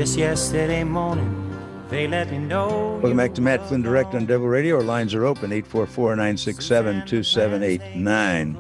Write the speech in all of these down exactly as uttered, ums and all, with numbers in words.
Just yesterday morning, they let me know. Welcome back to Matt Flynn Direct on Devil Radio. Our lines are open, eight four four, nine six seven, two seven eight nine.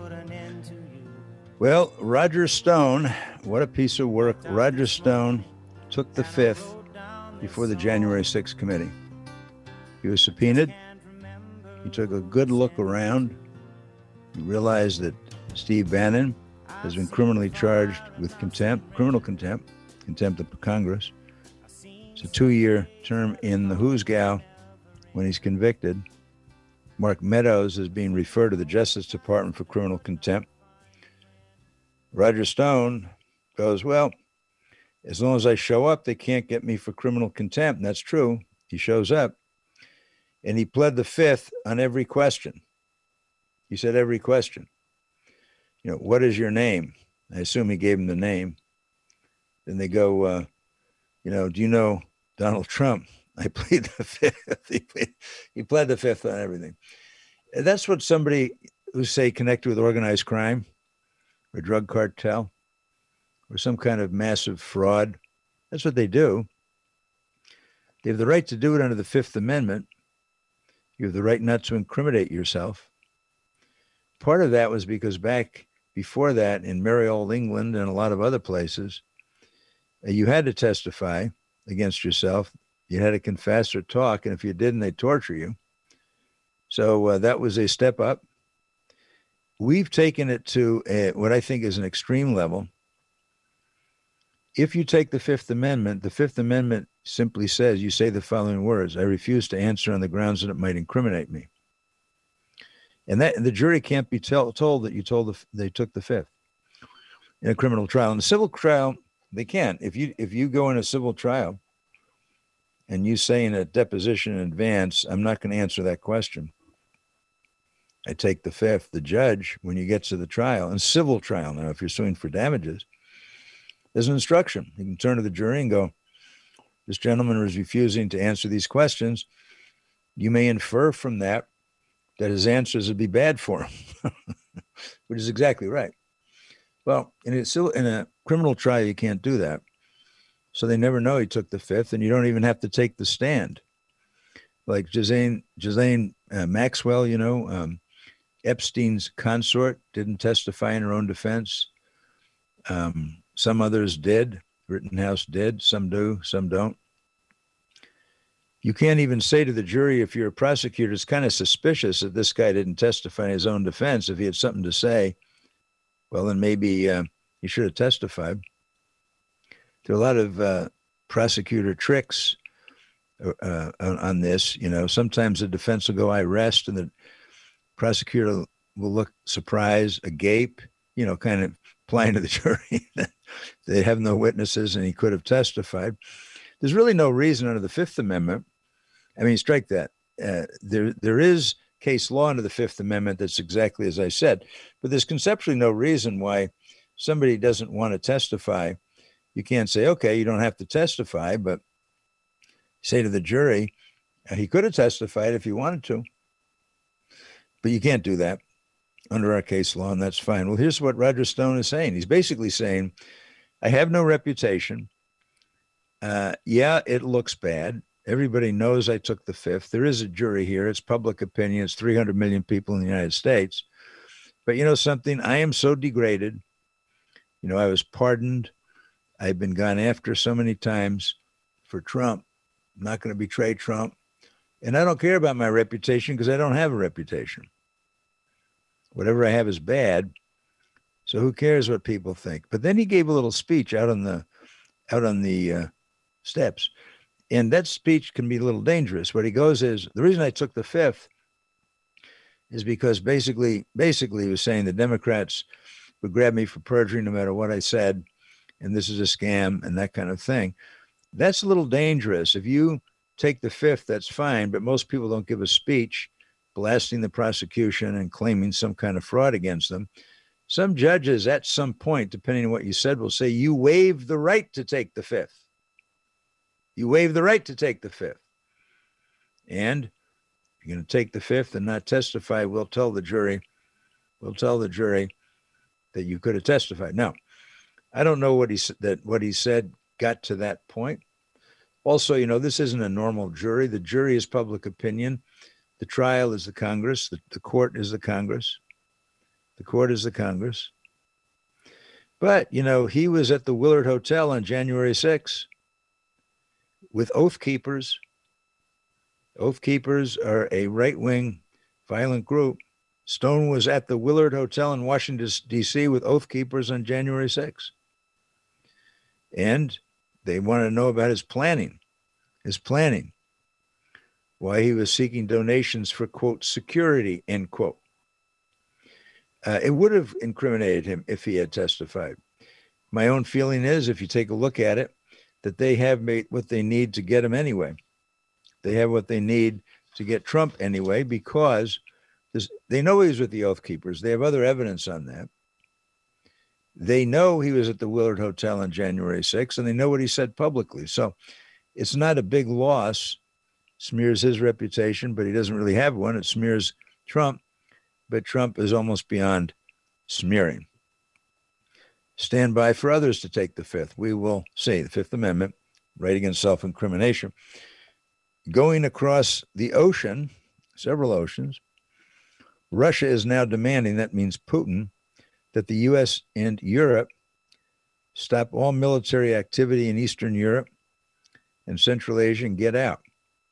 Well, Roger Stone, what a piece of work. Roger Stone took the fifth before the January sixth committee. He was subpoenaed. He took a good look around. He realized that Steve Bannon has been criminally charged with contempt, criminal contempt, contempt of Congress. It's a two-year term in the who's gal when he's convicted. Mark Meadows is being referred to the Justice Department for criminal contempt. Roger Stone goes, well, as long as I show up, they can't get me for criminal contempt. And that's true. He shows up. And he pled the fifth on every question. He said every question. You know, what is your name? I assume he gave him the name. Then they go, uh, you know, do you know Donald Trump? I plead the fifth. he, plead, he pled the fifth on everything. That's what somebody who, say, connected with organized crime or drug cartel or some kind of massive fraud, that's what they do. They have the right to do it under the Fifth Amendment. You have the right not to incriminate yourself. Part of that was because back before that in merry old England and a lot of other places, you had to testify against yourself. You had to confess or talk, and if you didn't, they'd torture you. So uh, that was a step up. We've taken it to a, what I think is an extreme level. If you take the Fifth Amendment, the Fifth Amendment simply says, you say the following words: I refuse to answer on the grounds that it might incriminate me. And that the jury can't be tell, told that you told the, they took the fifth in a criminal trial. In a civil trial, they can. If you if you go in a civil trial and you say in a deposition in advance, I'm not going to answer that question, I take the fifth, the judge, when you get to the trial, and civil trial now, if you're suing for damages, there's an instruction. You can turn to the jury and go, this gentleman is refusing to answer these questions. You may infer from that that his answers would be bad for him, which is exactly right. Well, in a, in a criminal trial, you can't do that. So they never know he took the fifth, and you don't even have to take the stand. Like Ghislaine, Ghislaine uh, Maxwell, you know, um, Epstein's consort, didn't testify in her own defense. Um, some others did. Rittenhouse did. Some do, some don't. You can't even say to the jury, if you're a prosecutor, it's kind of suspicious that this guy didn't testify in his own defense. If he had something to say, well, then maybe uh, he should have testified. There are a lot of uh, prosecutor tricks uh, on this. You know, sometimes the defense will go, I rest, and the prosecutor will look surprised, agape, you know, kind of implying to the jury that they have no witnesses and he could have testified. There's really no reason under the Fifth Amendment. I mean, strike that. Uh, there, there is case law under the Fifth Amendment that's exactly as I said, but there's conceptually no reason why somebody doesn't want to testify. You can't say, okay, you don't have to testify, but say to the jury, uh, he could have testified if he wanted to, but you can't do that under our case law, and that's fine. Well, here's what Roger Stone is saying. He's basically saying, I have no reputation. Uh, yeah, it looks bad. Everybody knows I took the fifth. There is a jury here. It's public opinion. It's three hundred million people in the United States. But you know something? I am so degraded. You know, I was pardoned. I've been gone after so many times for Trump. I'm not going to betray Trump. And I don't care about my reputation because I don't have a reputation. Whatever I have is bad. So who cares what people think? But then he gave a little speech out on the out on the uh, steps. And that speech can be a little dangerous. What he goes is, the reason I took the fifth is because basically, basically he was saying the Democrats would grab me for perjury no matter what I said, and this is a scam and that kind of thing. That's a little dangerous. If you take the fifth, that's fine, but most people don't give a speech blasting the prosecution and claiming some kind of fraud against them. Some judges at some point, depending on what you said, will say you waive the right to take the fifth. You waive the right to take the fifth. And if you're going to take the fifth and not testify, we'll tell the jury, we'll tell the jury that you could have testified. Now, I don't know what he that what he said got to that point. Also, you know, this isn't a normal jury. The jury is public opinion. The trial is the Congress. The, the court is the Congress. The court is the Congress. But, you know, he was at the Willard Hotel on January sixth with Oath Keepers. Oath Keepers are a right-wing violent group. Stone was at the Willard Hotel in Washington, D C with Oath Keepers on January sixth. And they wanted to know about his planning, his planning, why he was seeking donations for, quote, security, end quote. Uh, it would have incriminated him if he had testified. My own feeling is, if you take a look at it, that they have made what they need to get him anyway. They have what they need to get Trump anyway, because this, they know he was with the Oath Keepers. They have other evidence on that. They know he was at the Willard Hotel on January sixth, and they know what he said publicly. So it's not a big loss. Smears his reputation, but he doesn't really have one. It smears Trump, but Trump is almost beyond smearing. Stand by for others to take the fifth. We will see. The Fifth Amendment, right against self-incrimination. Going across the ocean, several oceans, Russia is now demanding, that means Putin, that the U S and Europe stop all military activity in Eastern Europe and Central Asia and get out.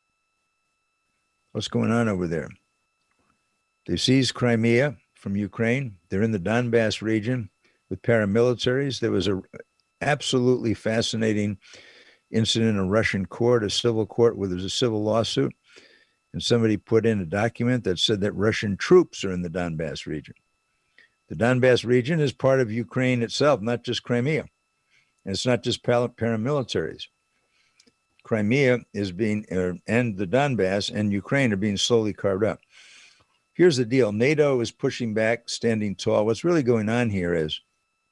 What's going on over there? They seized Crimea from Ukraine. They're in the Donbass region with paramilitaries. There was a absolutely fascinating incident in a Russian court, a civil court, where there's a civil lawsuit, and somebody put in a document that said that Russian troops are in the Donbass region. The Donbass region is part of Ukraine itself, not just Crimea. And it's not just paramilitaries. Crimea is being, uh, and the Donbass and Ukraine are being slowly carved up. Here's the deal. NATO is pushing back, standing tall. What's really going on here is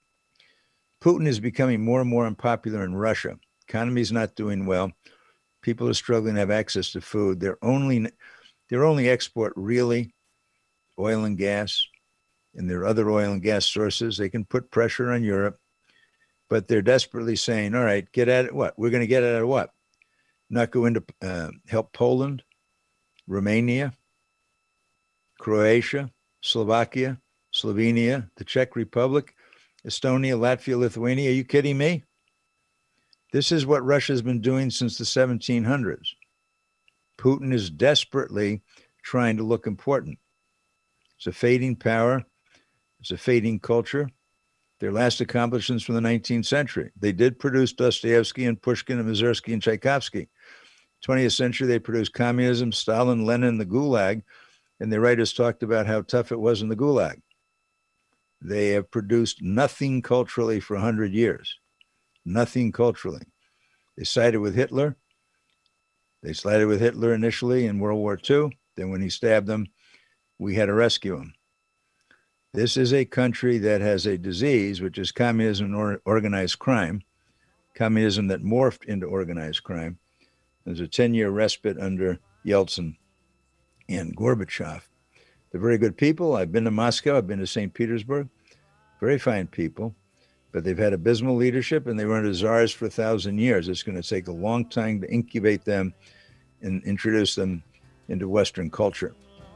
Putin is becoming more and more unpopular in Russia. Economy is not doing well. People are struggling to have access to food. Their only, their only export really oil and gas, and there are other oil and gas sources. They can put pressure on Europe, but they're desperately saying, all right, get at it. What? We're going to get at it what? Not go into uh, help Poland, Romania, Croatia, Slovakia, Slovenia, the Czech Republic, Estonia, Latvia, Lithuania. Are you kidding me? This is what Russia's been doing since the seventeen hundreds. Putin is desperately trying to look important. It's a fading power. It's a fading culture. Their last accomplishments from the nineteenth century. They did produce Dostoevsky and Pushkin and Mussorgsky and Tchaikovsky. twentieth century, they produced communism, Stalin, Lenin, the Gulag, and the writers talked about how tough it was in the Gulag. They have produced nothing culturally for one hundred years. Nothing culturally. They sided with Hitler. They sided with Hitler initially in World War Two. Then when he stabbed them, we had to rescue him. This is a country that has a disease, which is communism or organized crime, communism that morphed into organized crime. There's a ten-year respite under Yeltsin and Gorbachev. They're very good people. I've been to Moscow. I've been to Saint Petersburg. Very fine people. But they've had abysmal leadership, and they were under czars for a thousand years. It's going to take a long time to incubate them and introduce them into Western culture.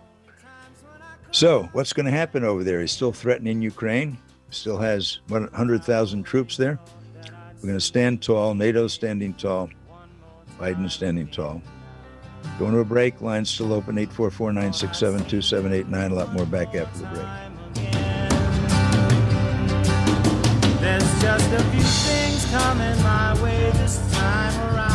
So what's going to happen over there? He's still threatening Ukraine. Still has one hundred thousand troops there. We're going to stand tall. NATO's standing tall. Biden's standing tall. Going to a break. Line's still open, eight four four, nine six seven, two seven eight nine. A lot more back after the break. There's just a few things coming my way this time around.